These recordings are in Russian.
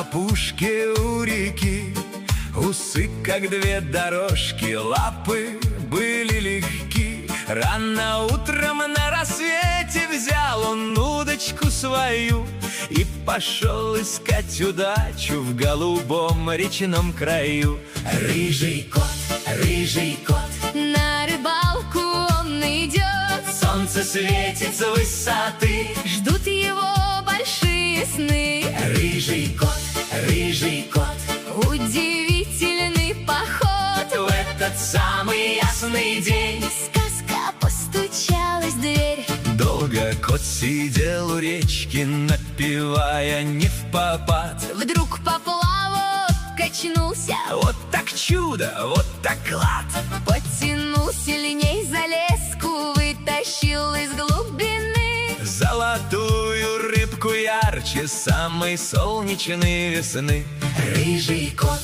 опушке у реки, усы, как две дорожки, лапы были легки. Рано утром на рассвете взял он удочку свою и пошел искать удачу в голубом речном краю. Рыжий кот, на рыбалку он идет. солнце светит с высоты, Ждут его большие сны. Рыжий кот, Удивительный поход. в этот самый ясный день Сказка постучалась в дверь. долго кот сидел у речки, напевая невпопад. Вдруг поплавок качнулся, Вот так чудо, вот так клад. потянул сильней за леску, вытащил из глубины Золотую рыбку ярче самой солнечной весны. Рыжий кот,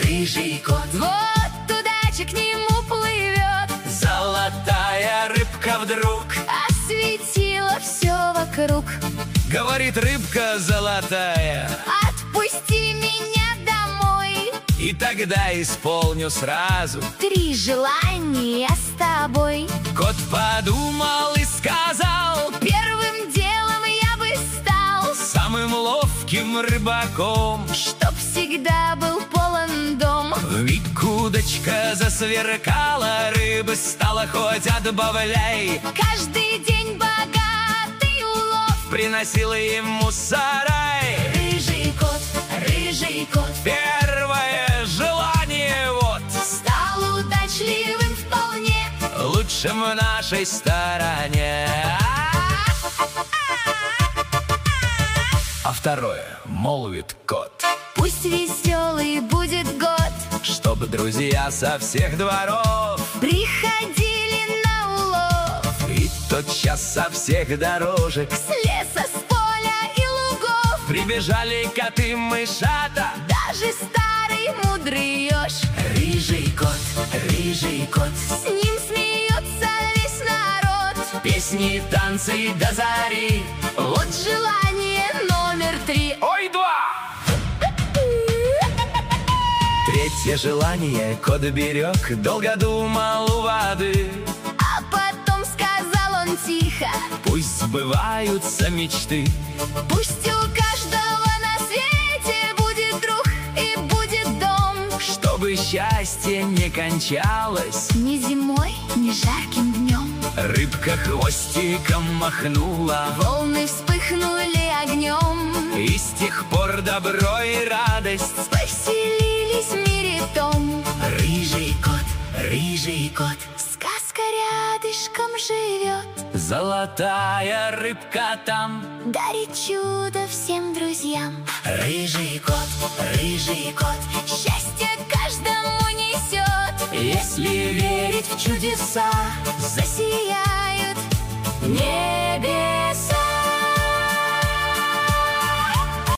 Вот удача к нему плывет. золотая рыбка вдруг Осветила все вокруг. говорит рыбка золотая: Отпусти меня домой. и тогда исполню сразу. 3 желания с тобой. Кот подумал и сказал: Первым делом я бы стал, самым ловким рыбаком. чтоб всегда был полон дом. Вмиг удочка засверкала, рыбы стало хоть отбавляй. Каждый день богатый улов. Приносила ему сарай. Рыжий кот, Первое желание вот, стал удачливым вполне. лучшим в нашей стороне. А второе молвит кот: Пусть веселый будет год. чтобы друзья со всех дворов Приходили на улов. и тотчас со всех дорожек С леса, с поля и лугов. прибежали коты-мышата. Даже старый мудрый еж. Рыжий кот, С ним смеется весь народ. песни, танцы до зари. Вот желание номер 3. Ой, два! Третье желание кот берег, долго думал у воды. А потом сказал он тихо: Пусть сбываются мечты. пусть у каждого на свете будет друг и будет дом. Чтобы счастье не кончалось, Ни зимой, ни жарким днем. рыбка хвостиком махнула, Волны вспыхнули огнем. и с тех пор добро и радость. Поселились в мире том. Рыжий кот, Сказка рядышком живет. золотая рыбка там. Дарит чудо всем друзьям. Рыжий кот, Счастье каждому несет. если верить в чудеса, Засияют в небе